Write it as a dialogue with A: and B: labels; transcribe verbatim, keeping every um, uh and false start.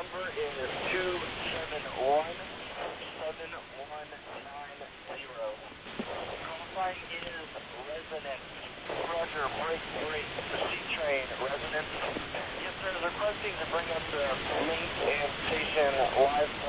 A: number is two seven one seven one nine zero. Call sign is Resonance. Roger, break, break, C-Train, Resonance. Yes, sir, requesting to bring up the link and station live